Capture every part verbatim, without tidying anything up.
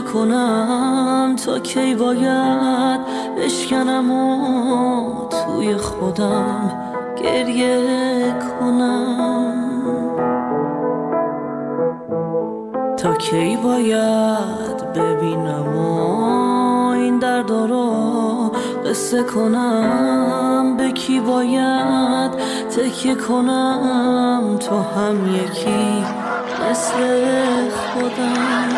کنم تا کی باید بشکنم و توی خودم گریه کنم؟ تا کی باید ببینم و این درد رو قصه کنم؟ به کی باید تکیه کنم تو هم یکی مثل خودم؟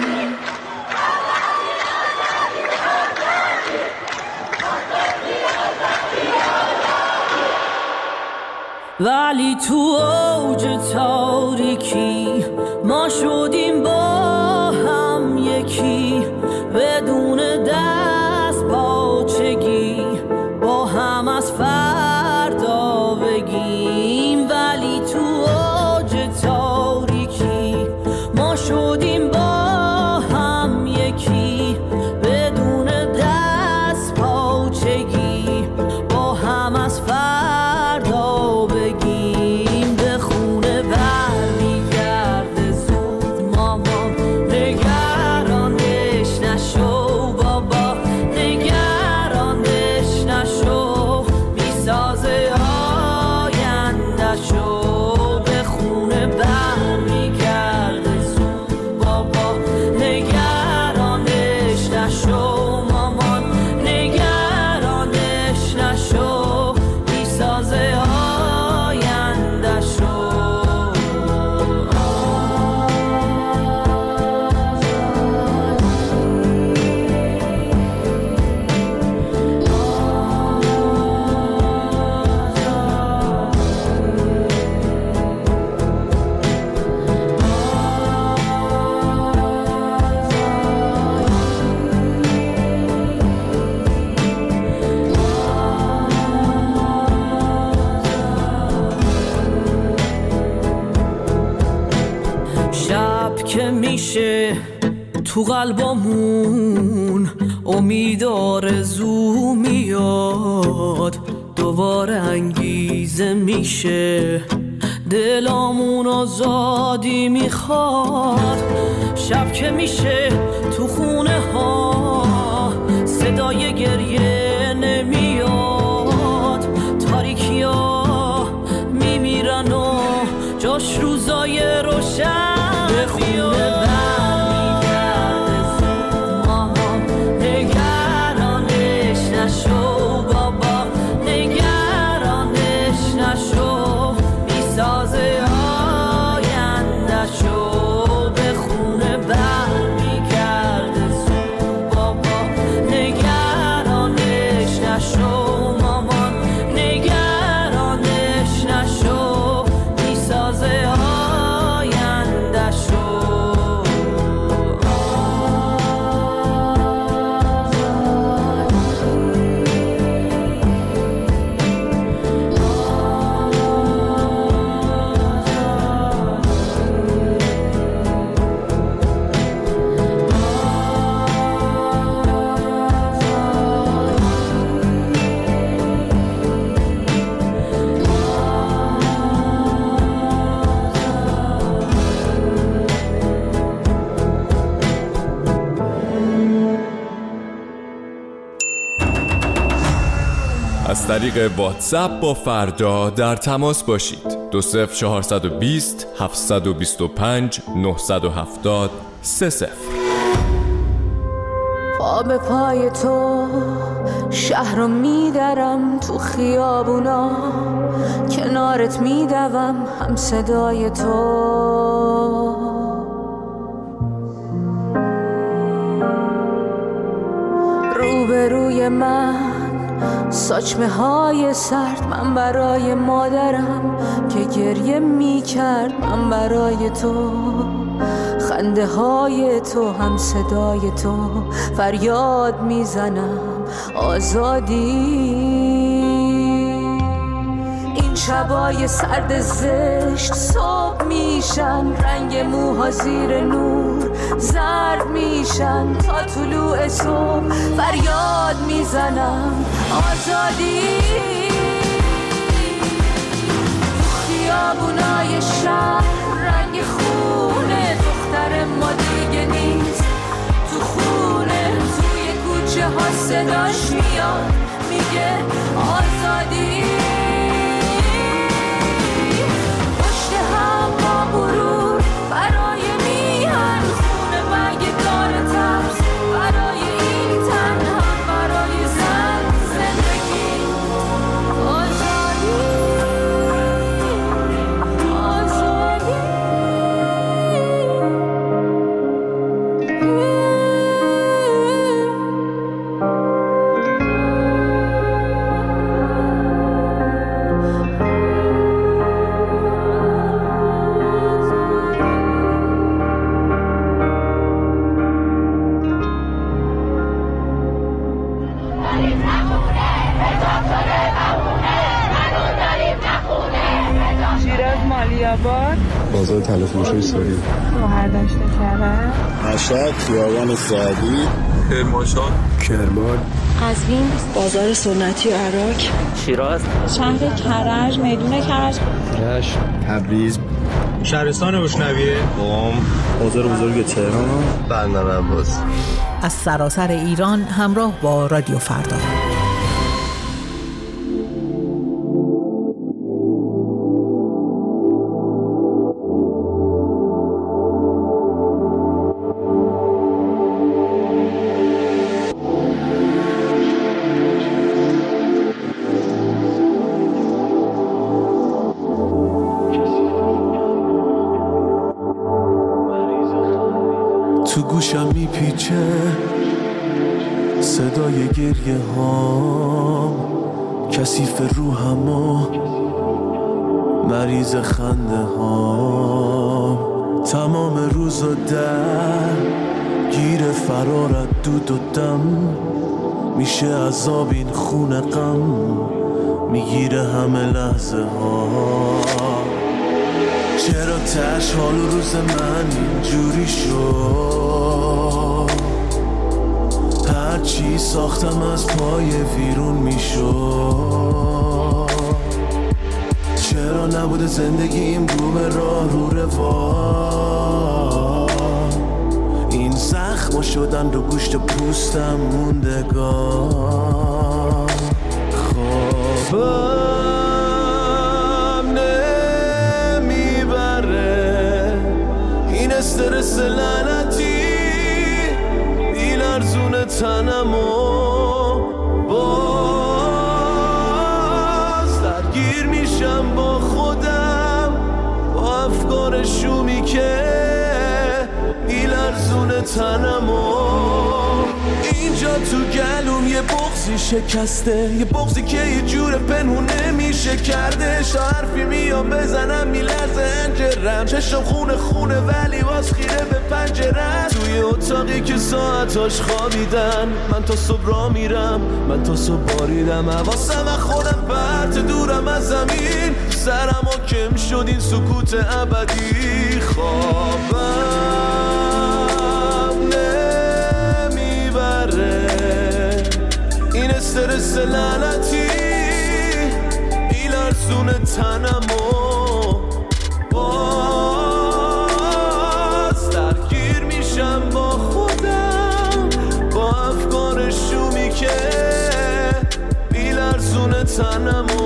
ولی تو اوج تاریکی ما شدیم با هم یکی، بدون دست پاچگی با هم از فردا بگیم. ولی تو اوج تاریکی ما شدیم با هم یکی، بدون دست پاچگی با هم از فردا بگیم. به خونه برمیگرده زود مامان، نگرانش نشو بابا، نگرانش نشو، میسازه آینده‌شو. به خونه برمیگرده زود بابا، نگرانش نشو مامان، نگرانش نشو، میسازه آینده‌شو. شب که میشه تو قلبمون امید آرزو میاد، دوباره انگیزه میشه دلامون آزادی میخواد. شب که میشه تو خونه ها صدای گریه نمیاد، تاریکی ها میمیرن و جاش روزای روشن. به خونه برمیگرده زود مامان، نگرانش نشو بابا، نگرانش نشو، میسازه آینده‌شو. به خونه برمیگرده زود بابا، نگرانش نشو مامان، نگرانش نشو، میسازه آینده‌شو. از طریق واتساپ با فردا در تماس باشید. دو صفر چهارصد و بیست هفتصد و بیست و پنج نهصد و هفتاد سه صفر. پا به پای تو شهر رو میدرم، تو خیابونا کنارت میدوم، هم صدای تو. روبروی من ساچمه های سرد، من برای مادرم که گریه می کرد، من برای تو. خنده های تو، هم صدای تو، فریاد می زنم آزادی. این شبای سرد زشت صبح میشن، رنگ موها زیر نور زرد میشن، تا طلوع صبح فریاد میزنم آزادی. خیابونای شهر رنگ خونه، دختر ما دیگه نیست تو صداش میاد میگه آزادی. پشت هم با غرور برای میهن خونه مگه کار ترس برای این تن هم برای زن زندگی آزادی آزادی. شیراز مالیاباد، بازار تلفروشی سوری، شهردشت کرج، مشهد خیابان سعدی، کرمانشاه، کرمان، قزوین، بازار سنتی عراق، شیراز، شهر کرج، میدون کرج، رشت، تبریز، شهرستان بشنویه، قم، بازار بزرگ تهران، بندر عباس. از سراسر ایران همراه با رادیو فردا. تو گوشم میپیچه صدای گریه هام، کثیف روحم و مریض خنده هام. تمام روز و در گیر فرارت دود و دم، میشه عذاب این خون غم، میگیره همه لحظه ها. چرا تش حال و روز من اینجوری شد؟ هرچی ساختم از پای ویرون میشد. چرا نبوده زندگیم رو به راه رو روان؟ این زخم شدن رو گوشت پوستم موندگار. خوابم نمیبره این استرس لعنتی، بیلرزون تنم و باز درگیر میشم با خودم، با افکار شومی که بیلرزون تنم و اینجا تو گلوم یه بغضی شکسته، یه بغضی که یه جور پنهون نمیشه کردش. تا حرفی میام بزنم میلرزه انجرم، چشم خونه خونه ولی باز خیره به پنجرم. توی اتاقی که ساعتاش خوابیدن، من تا صبح را میرم، من تا صبح باریدم. حواسم از خودم پرت دورم از زمین، سرم حاکم شد این سکوت ابدی. خوابم نمیبره این استرس لعنتی، بیلرزون تنم و باز درگیر میشم با خودم، با افکار شومی که بیلرزون تنم و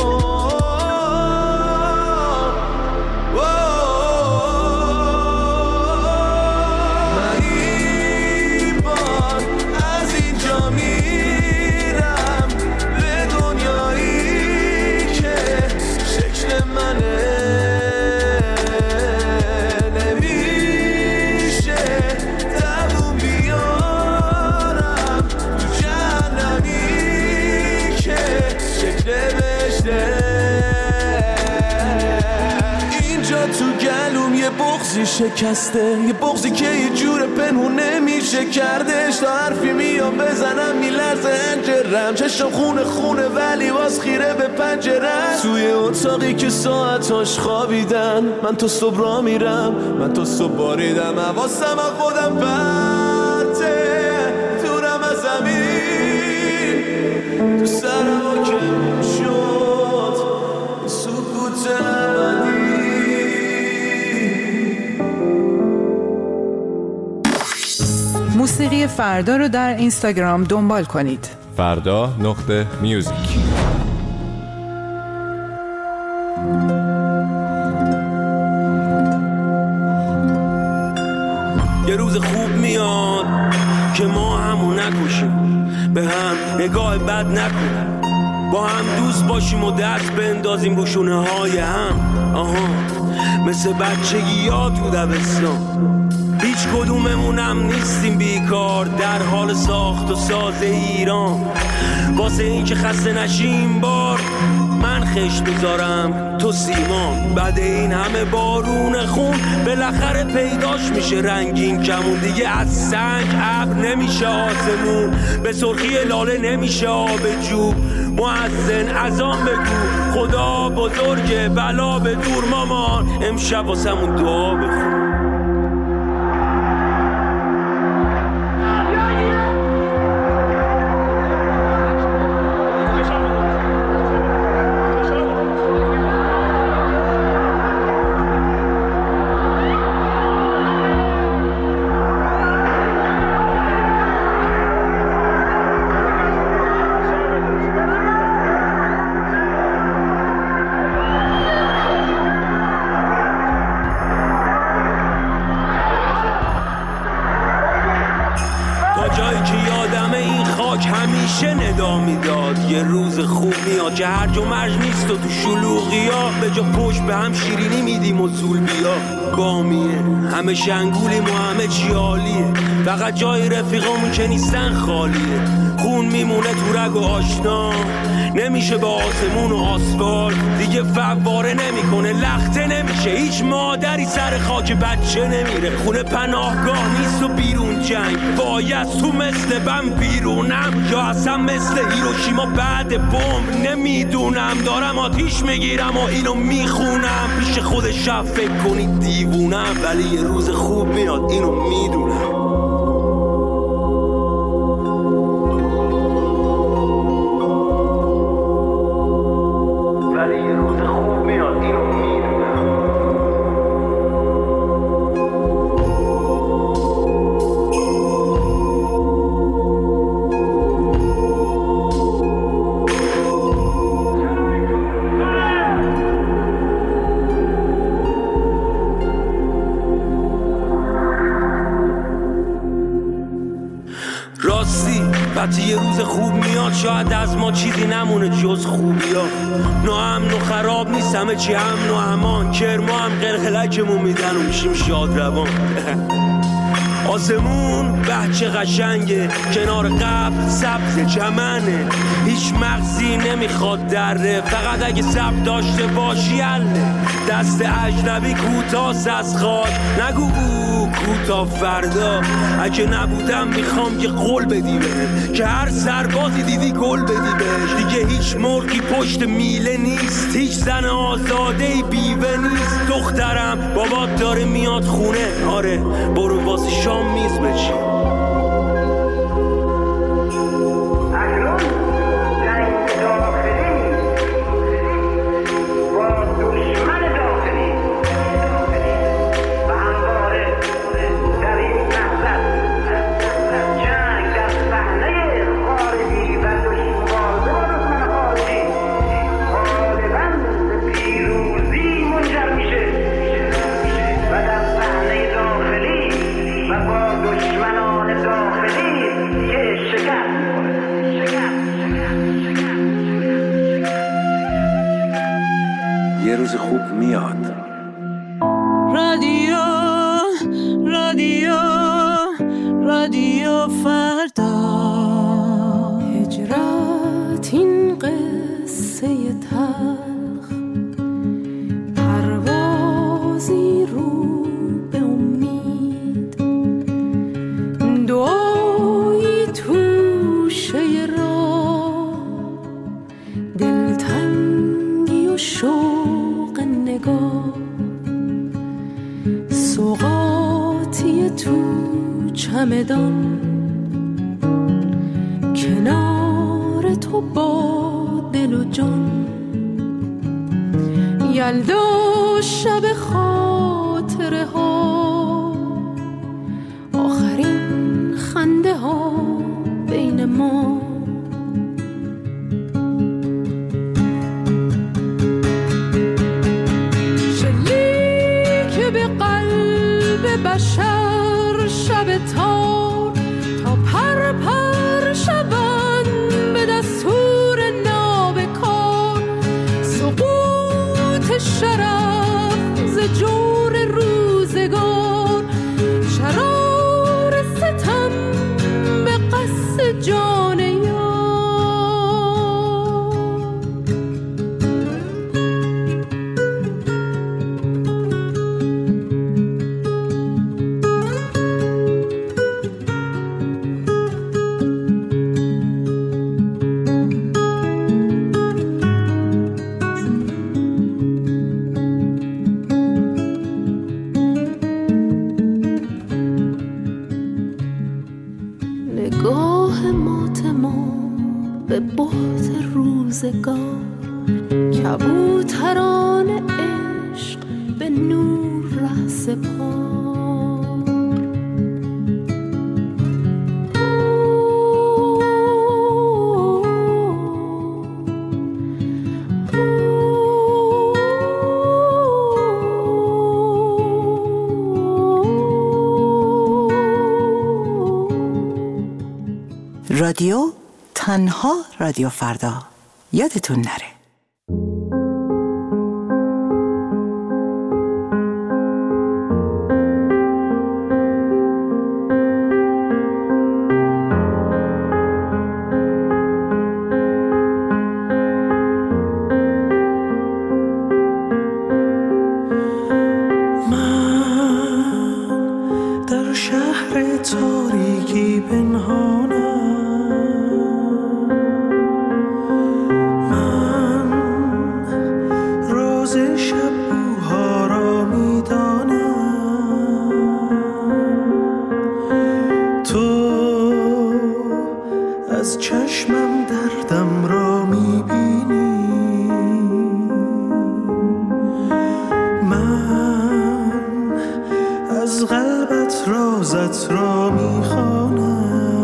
شکسته، یه بغضی که یه جور پنهون نمیشه کردش. تا حرفی میام بزنم میلرزه انجرم، چشم خونه خونه ولی باز خیره به پنجرم. توی اتاقی که ساعتاش خوابیدن، من تا صبح را میرم، من تا صبح باریدم. حواسم از خودم پرته دورم از زمین، تو سرم حاکم شد سکوت ابدی. موسیقی فردا رو در اینستاگرام دنبال کنید. فردا نقطه میوزیک. یه روز خوب میاد که ما همو نکشیم، به هم نگاه بد نکنیم، با هم دوست باشیم و دست بندازیم رو شونه های هم. آها مثل بچگی ها تو دبستان، هیچ کدوممونم نیستیم بیکار در حال ساخت و ساز ایران. واسه این که خسته نشیم بار من خشت بذارم تو سیمان. بعد این همه بارون خون بالاخره پیداش میشه رنگین کمون. دیگه از سنگ ابر نمیشه آسمون، به سرخی لاله نمیشه آب جوب. مؤذن اذان بگو خدا بزرگه بلا به دور مامان، امشب واسمون دعا بخون. جایی که یادمه این خاک همیشه ندا میداد. یه روز خوب میاد که هرج و مرج نیست و تو شلوغی ها به جا پشت به هم شیرینی میدیم و زول بیا بامیه. همه شنگولیم و همه چی عالیه، فقط جای رفیقامون که نیستن خالیه. خون میمونه تو رگ و آشنا، نمیشه با آسمون و آسفال دیگه فواره نمیکنه، لخته نمیشه. هیچ مادری سر خاک بچه نمیره. خونه پناهگاه نیست و بیرون جنگ، باید تو مثل بم بیرونم یا اصلا مثل هیروشیما بعد بمب. نمیدونم دارم آتیش میگیرم و اینو میخونم، پیش خود شب فکر کنید دیوونم، ولی یه روز خوب میاد اینو میدونم. راستی وقتی یه روز خوب میاد شاید از ما چیزی نمونه جز خوبی ها. ناامن و خراب نیست، همه چی امن و امان. کرما هم قلقلکمون میدن و میشیم شاد روان. آسمون بچه قشنگه، کنار قبل سبز چمنه، هیچ مغزی نمیخواد دره، فقط اگه سب داشته باشی اله. دست اجنبی کوتاست از خاک، نگو او کوتا فردا. اگه نبودم میخوام که قول بدی بهم، که هر سربازی دیدی گل بدی بهش. دیگه هیچ مرغی پشت میله نیست، هیچ زن آزادهی بیوه نیست. دخترم بابات داره میاد خونه، آره برو واسه شام میز بچین. یه روز خوب میاد. رادیو رادیو رادیو فردا. هجرت این قصه تلخ، پروازی رو به امید، دعایی توشه راه، دلتنگی و شوق نگاه، سوغاتی تو چمدان، کنار تو با دل و جان. یلدا شب خاطره ها، آخرین خنده ها، بهت ما به بهت روزگار، کبوتران عشق به نور ره سپار. رادیو تنها رادیو فردا، یادتون نره. من در شهر تاریکی پنهانم، از چشمم دردم را میبینی، من از قلبت رازت را میخوانم.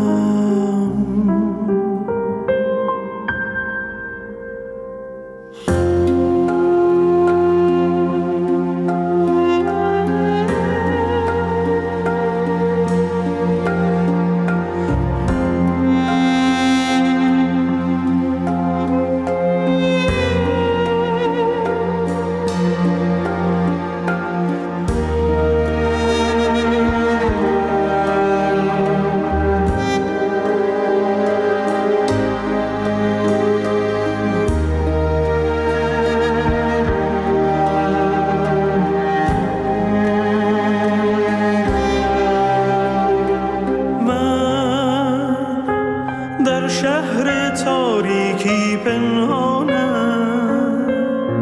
در شهر تاریکی پنهانم،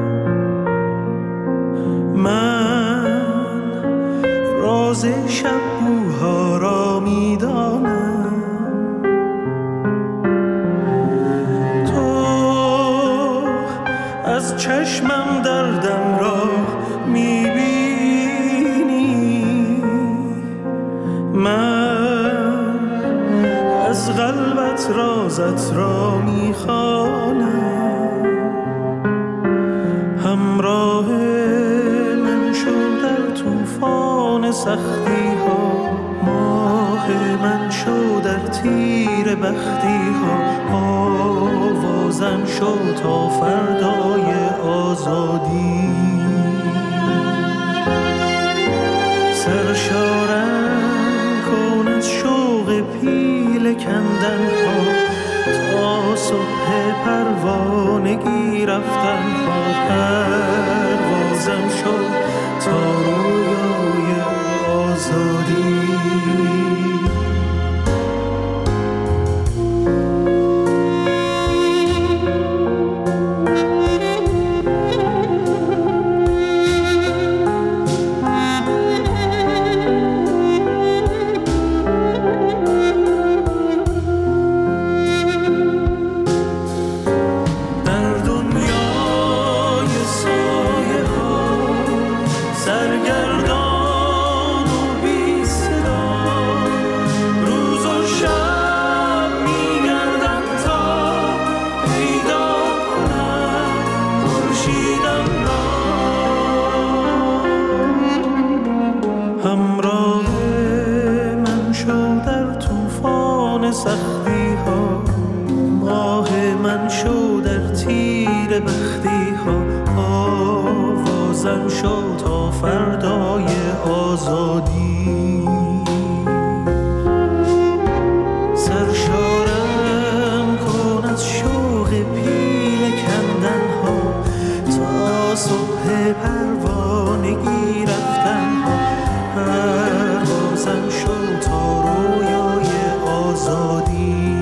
من راز شب بوها را میدانم. تو از چشمم دردم را میبینی، من از قلبت رازت را میخوانم. همراه من شو در طوفان سختی ها، ماه من شو در تیر بختی ها، آوازم شو تا فردای آزادی. سرشارم کن از شوق پیل کندن ها، تا صبح پروانگی رفتن ها. پروازم شد تا رویای آزادی. همراه من شو در طوفان سختی ها، ماه من شو در تیر بختی ها. آوازم شو تا فردای آزادی. سرشارم کن از شوق پیل کندن ها، تا صبح پروانگی رفتن ها. پروازم شو تا رویای آزادی.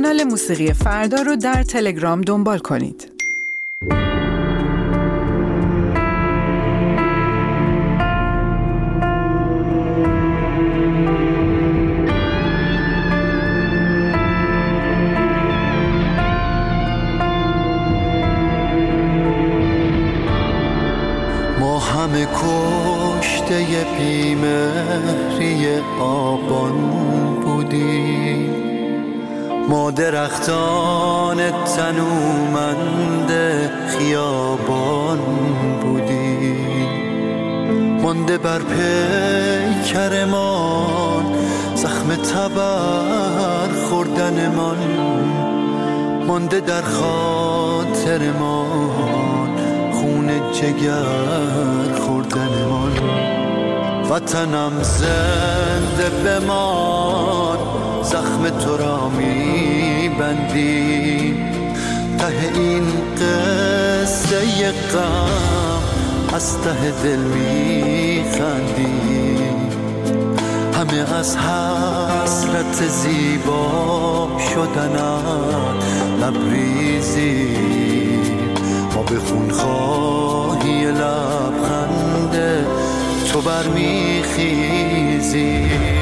کانال موسیقی فردا رو در تلگرام دنبال کنید. ما همه کشته بیمهری آبان بودیم، ما درختان تنومند خیابان بودیم، مانده بر پیکرمان زخم تبر خوردنمان، مانده در خاطرمان خون جگر خوردنمان. وطنم زنده بمان، زخم تو را میبندیم، ته این قصه غم از ته دل میخندیم. همه از حسرت زیبا شدنت لبریزیم، ما به خونخواهی لبخند تو برمیخیزیم.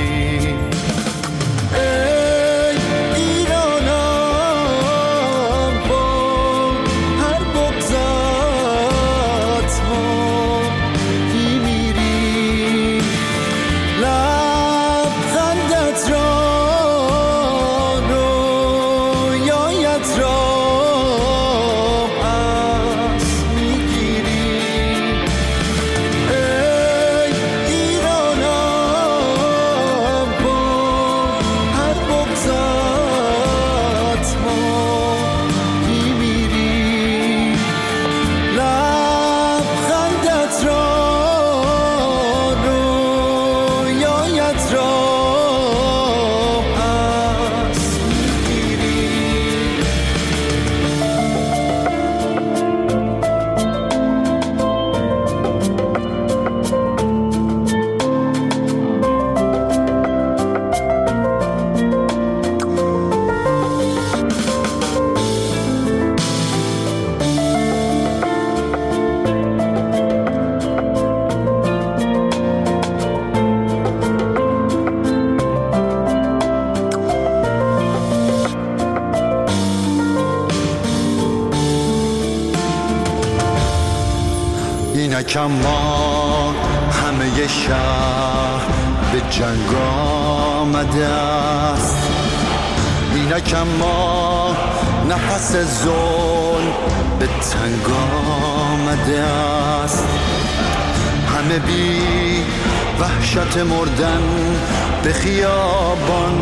اینکه ما همه شهر به جنگ آمده است، اینکه ما نفس ظلم به تنگ آمده است، همه بی وحشت مردن به خیابان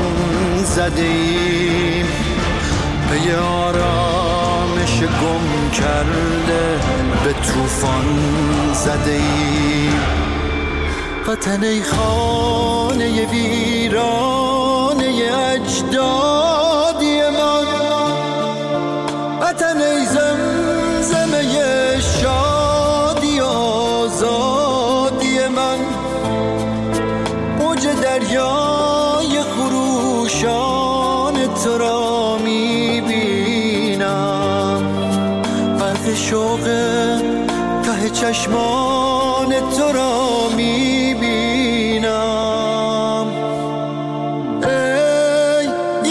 زدیم، پی آرامش گم کرده به طوفان زدیم. وطن ای خانه ویرانه اجدادی من، وطن ای زمزمه شادی آزادی من، موج دریای خروشان تو را میبینم، برق شوق ته چشمان تو را میبینم. ای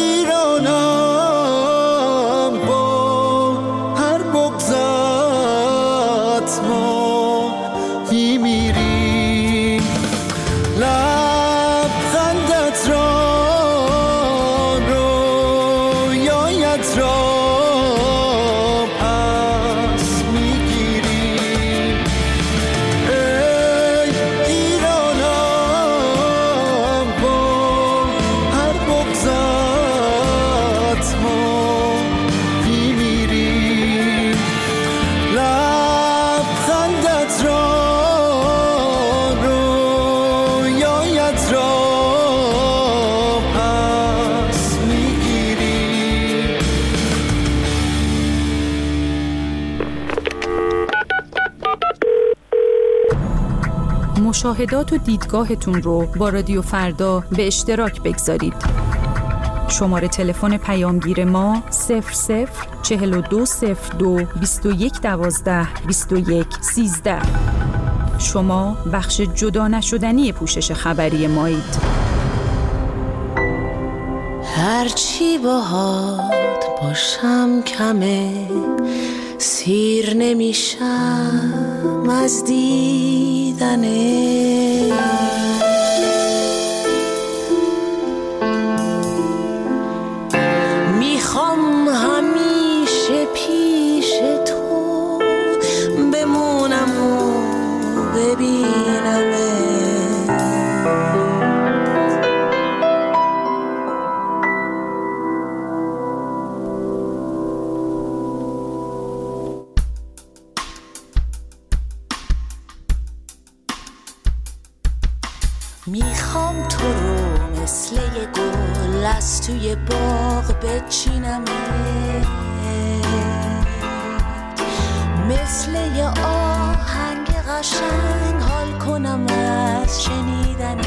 ایرانم با هر بغضت ما میمیریم، لبخندت را رویایت را مشاهدات و دیدگاهتون رو با رادیو فردا به اشتراک بگذارید. شماره تلفن پیامگیر ما صفر صفر چهل و دو صفر دو بیست و یک دوازده بیست و یک سیزده. شما بخش جدا نشدنی پوشش خبری مایید. هرچی باهات باشم کمه، سیر نمیشم از دیدنه. میخوام همیشه پیش تو بمونم و ببینمه. میخوام تو رو مثل یه گل از توی باغ بچینم، مثل یه آهنگ قشنگ حال کنم از شنیدنت.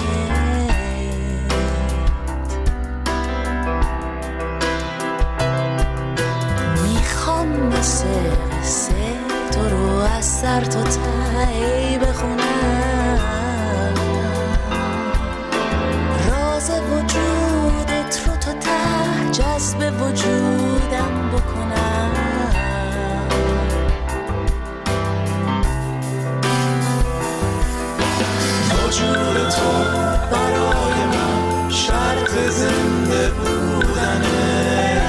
میخوام مثل قصه تو رو از سر تا ته بخونم، وجودت رو تا ته جذب وجودم بکنم. وجود تو برای من شرط زنده بودنه.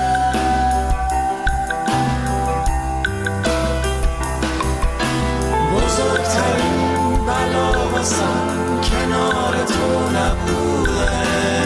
بزرگترین بلا واسم کنار تو نبوده.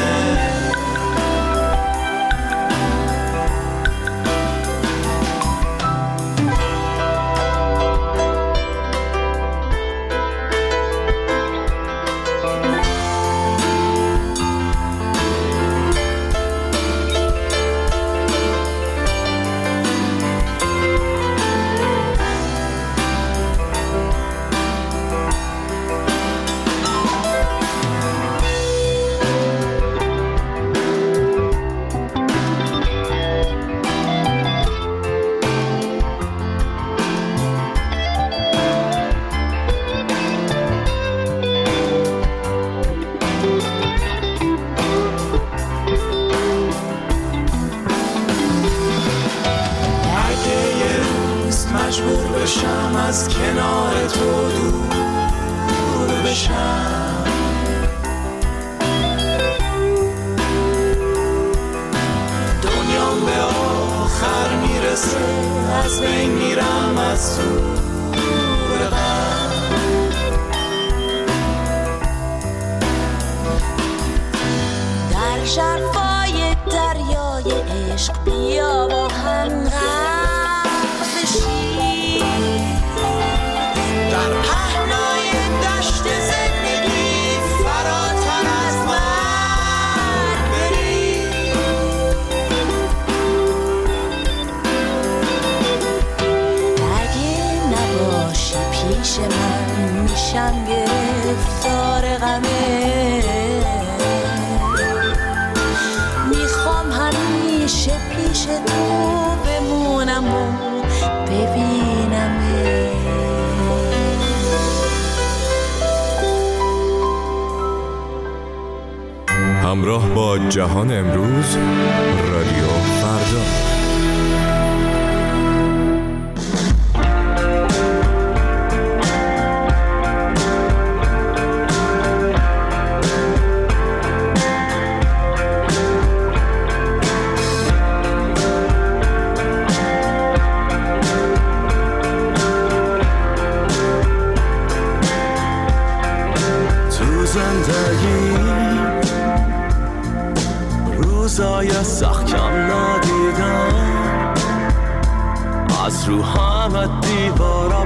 از کنار تو دور بشم، دنیام به آخر میرسه از بین میرم از دور غم. در ژرفای دریای عشق بیا با هم غرق بشیم، در پهنای دشت زندگی فراتر از مرگ بریم. اگه نباشی پیش من میشم گرفتار غمه، میخوام همیشه پیش تو بمونم و ببینمه. همراه با جهان امروز، رادیو فردا. روزای سخت کم ندیدم، از رو همه دیوارا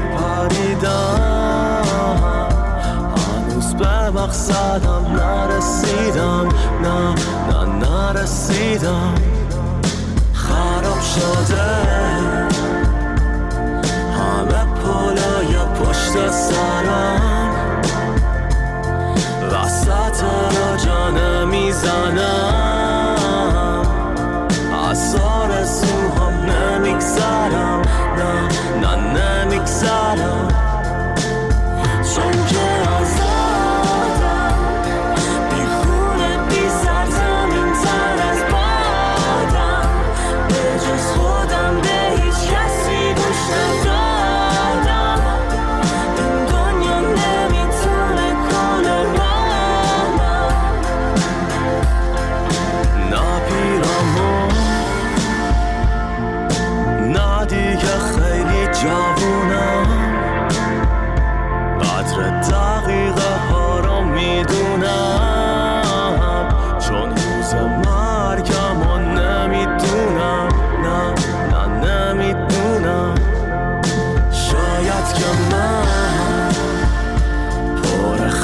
پریدم، هنوز به مقصدم نرسیدم، نه نه نرسیدم. خراب شده همه پلای پشت سرم، وسط را جانه میزنم،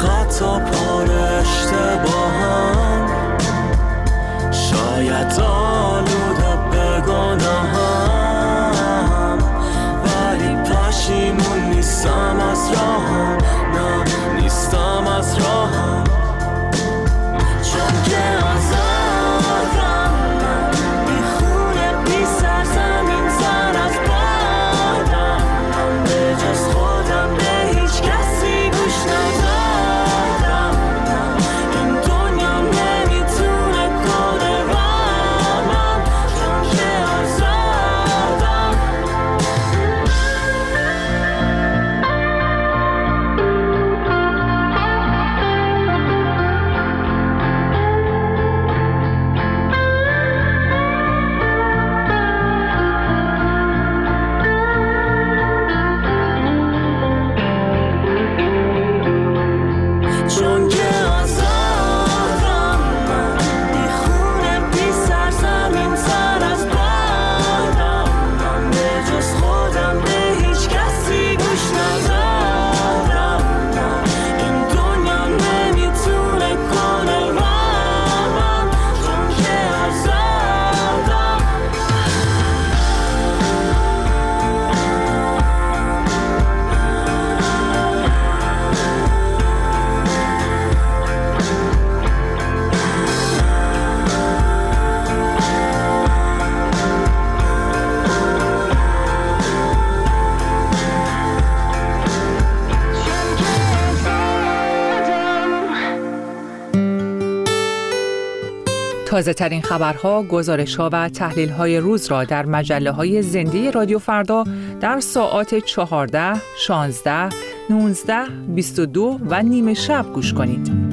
خطا پار اشتباهم، شاید آلوده به گناهم، ولی پشیمون نیستم از راهم، نه نیستم از راهم، چون که آزادم من، بی خونه بی سرزمین سر از بادم، من به جز خودم به هیچ کسی گوش ندادم، این دنیا نمیتونه کنه رامم، چون که آزادم. چون که آزادم من، بی خونه بی سرزمین سر از بادم، من به جز خودم به هیچ کسی گوش ندادم، این دنیا نمیتونه کنه رامم، چون که آزادم. تازه ترین خبرها، گزارش‌ها و تحلیل‌های روز را در مجله‌های زنده رادیو فردا در ساعات چهارده، شانزده، نوزده، بیست و دو و نیمه شب گوش کنید.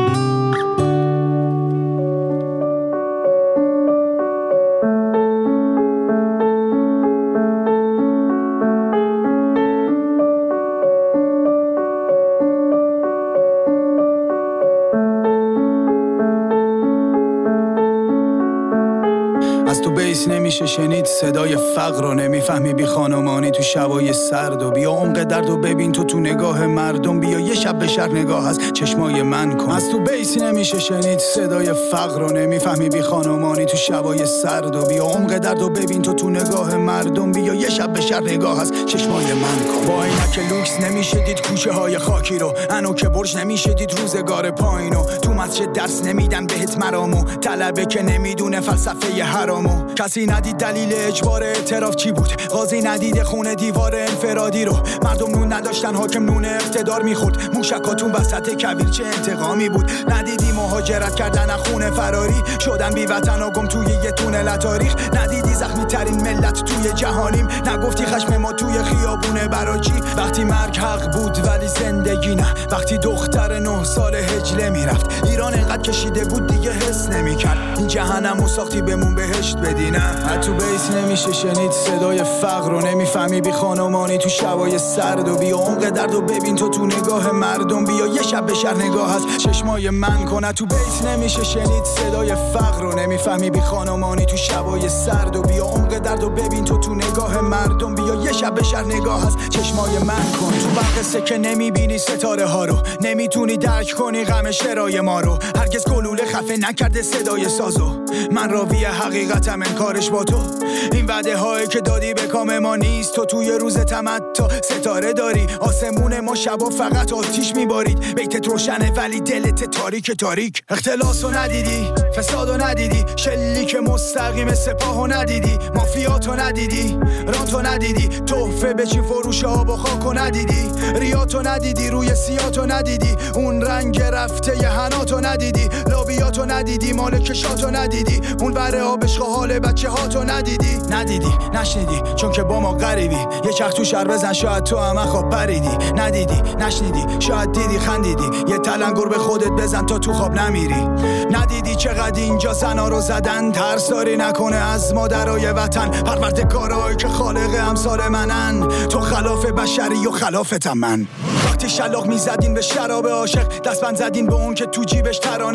از تو بیس نمیشه شنید صدای فقر رو، نمیفهمی بی خانمانی تو شبای سرد، و بیا عمق درد و ببین تو تو نگاه مردم، بیا یه شب به شهر نگاه از چشمای من کن. از تو بیس نمیشه شنید صدای فقر رو، نمیفهمی بی خانمانی تو شبای سرد، و بیا عمق درد و ببین تو تو نگاه مردم، بیا یه شب به شهر نگاه از چشمای من کن. با عینک لوکس نمیشه دید کوچه های خاکی رو، انو که برج نمیشه دید روزگار پایینو، تو مسجد درس نمیدن بهت مرامو، طلبه که نمیدونه فلسفه حرامو، کسی ندید دلیل اجبار اعتراف چی بود، قاضی ندید خونه دیوار انفرادی رو، مردم نون نداشتن حاکم نون اقتدار میخورد، موشکاتون وسط کویر چه انتقامی بود، ندیدی مهاجرت کردن از خونه فراری شدن بی وطن و گم توی یه تونل تاریخ، ندیدی زخمی ترین ملت توی جهانیم، نگفتی خشم ما توی خیابونه برای چی، وقتی مرگ حق بود ولی زندگی نه، وقتی دختر نه سال هجله میرفت، ایران انقدر کشیده بود دیگه حس نمیکرد، این جهنمو ساختی بمون بهشت بدی نه. تو بیس نمیشه شنید صدای فقر رو، نمیفهمی بی خانمانی تو شبای سرد، و بیا عمق درد و ببین تو تو نگاه مردم، بیا یه شب به شهر نگاه از چشمای من کن. تو بیس نمیشه شنید صدای فقر رو، نمیفهمی بی خانمانی تو شبای سرد، و بیا عمق درد و ببین تو تو نگاه مردم، بیا یه شب به شهر نگاه از چشمای من کن. تو برق سکه نمیبینی ستاره ها رو، نمیتونی درک کنی غم شرای ما رو، هرگز گلوله خفه نکرده صدای سازو، من راوی حقیقتم انکارش با تو، این وعده هایی که دادی به کام ما نیست، تو توی روز تمتع ستاره داری، آسمون ما شبا فقط آتیش میبارید، بیتت روشنه ولی دلت تاریک تاریک، اختلاسو ندیدی، فسادو ندیدی، شلیک مستقیم سپاهو ندیدی، مافیاتو ندیدی، رانتو ندیدی، تحفه به چی فروش آب و خاکو ندیدی، ریاتو ندیدی، روی سیاتو ندیدی، اون رنگ رفته ی حناتو ندیدی، لابیاتو ندیدی، مالکشاتو ندیدی، اون ور آبشق حال بچه هاتو ندیدی، ندیدی نشنیدی چون که با ما غریبی، یه چرخ تو شهر بزن شاید تو هم خواب پریدی، ندیدی نشنیدی شاید دیدی خندیدی، یه تلنگر به خودت بزن تا تو خواب نمیری، ندیدی چقدر اینجا زنا رو زدن، ترساری نکنه از مادرای وطن، پروردگارایی که خالق امثال منن، تو خلاف بشری و خلافتم من. وقتی شلاق میزدین به شراب عاشق، دستبند زدین به اون که تو جیبش ترانه داره،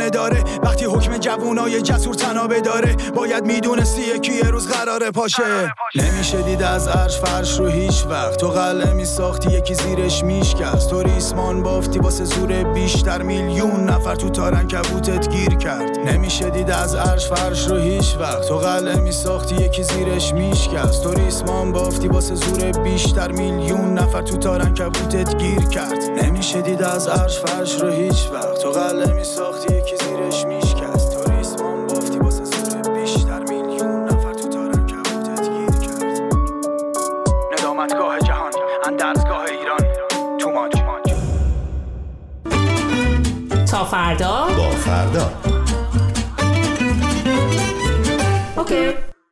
وقتی حکم جوونای جسور تنابه داره باید میدونستی یکی یه روز قراره پاشه. نمیشه دید از عرش فرش رو هیچ وقت، تو قلعه میساختی یکی زیرش میشکست، تو ریسمان بافتی واسه زور بیشتر، میلیون نفر تو تارن کبوتت گیر کرد. نمیشه دید از عرش فرش رو هیچ وقت، تو قلعه میساختی یکی زیرش میشکست، تو ریسمان بافتی واسه زور بیشتر، میلیون نفر تو تارن کبوتت گیر کرد. نمیشه دید از عرش فرش رو هیچ وقت، تو قلعه میساختی یکی زیرش میشکست، تو ریسمان بافتی واسه زور بیشتر، میلیون نفر تو تارن کبوتت گیر کرد. ندامتگاه جهان اندرزگاه ایران تو ماج. تا فردا با فردا. اوکی.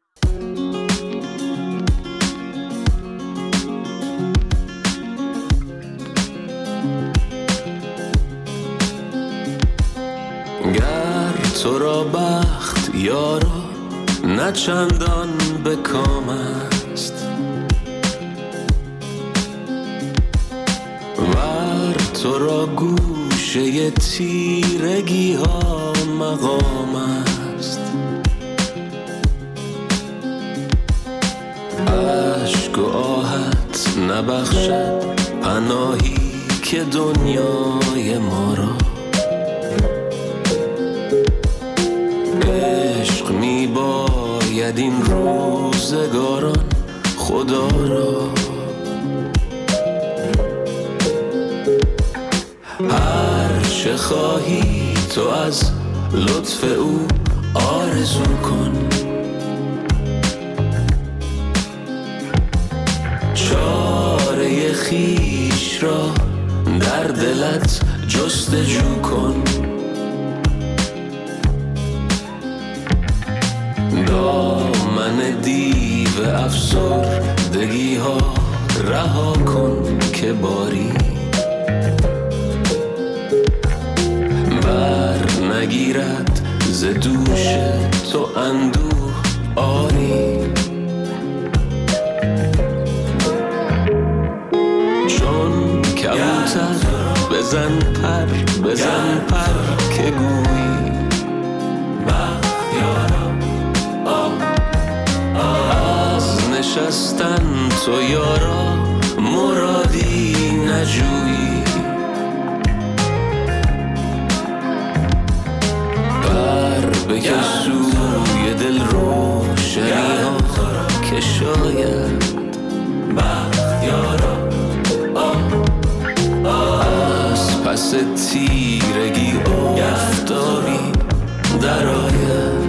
گر تو را بخت یارا نه چندان به کام است، ور تو را گوشه تیرگی ها مقام است، عشق و آهت نبخشد پناهی که دنیای ما را، عشق می باید این روزگاران خدا را، هر چه خواهی تو از لطف او آرزو کن، چاره خویش را در دلت جستجو کن، دامن دیو افسردگی ها رها کن که باری بر نگیرد ز دوش تو اندوه آری، چون کبوتر بزن پر بزن پر که گویی بختیارم از نشستن تو یارا مرادی نجویی، بر بکش سوی دل روشنی ها که شاید بختیارا از پس تیرگی آفتابی در آید.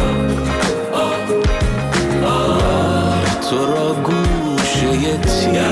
تو را گوشه تیر